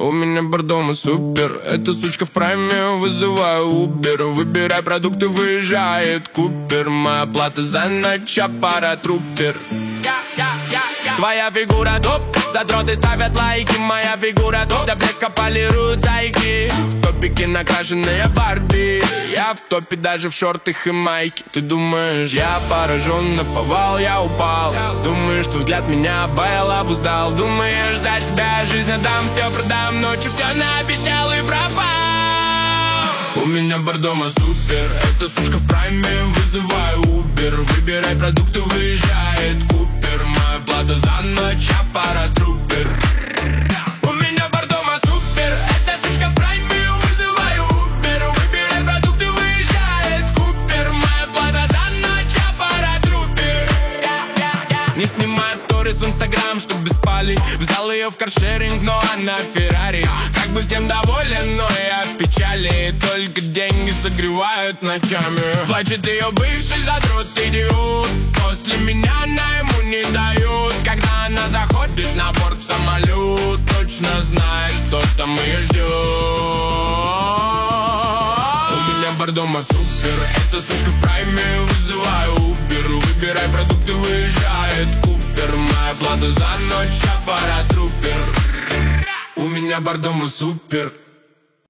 У меня бар дома супер. Эта сучка в прайме, вызываю Убер. Выбирай продукты, выезжает Купер. Моя плата за ночь, аппарат трупер. Твоя фигура топ, задроты ставят лайки. Моя фигура топ, до блеска полируют зайки. В топике накрашенные Барби. Я в топе даже в шортах и майке. Ты думаешь, я поражен, наповал, я упал. Думаешь, что взгляд меня обуздал. Думаешь, за тебя жизнь отдам, все продам. Ночью все наобещал и пропал. У меня бар дома супер. Эта сучка в прайме, вызываю Убер. Выбирай продукты, выезжает Купер. Моя плата за ночь, аппарат трупер. У меня бар дома супер. Эта сучка в прайме, вызываю Убер. Выбирай продукты, выезжает Купер. Моя плата за ночь, аппарат трупер. Не снимая сторис в Инстаграм, чтобы спали. Взял ее в каршеринг, но она Феррари. Как бы всем доволен, но я в печали. Только деньги согревают ночами. Плачет ее бывший задрот, идиот. После меня она ему не дают. Когда она заходит на борт в самолет, точно знает, кто там ее ждет. У меня бар дома супер. Эта сучка в прайме, вызываю Убер. Выбирай продукты, выезжает Купер. Моя плата за ночь, аппарат трупер. У меня бар дома супер.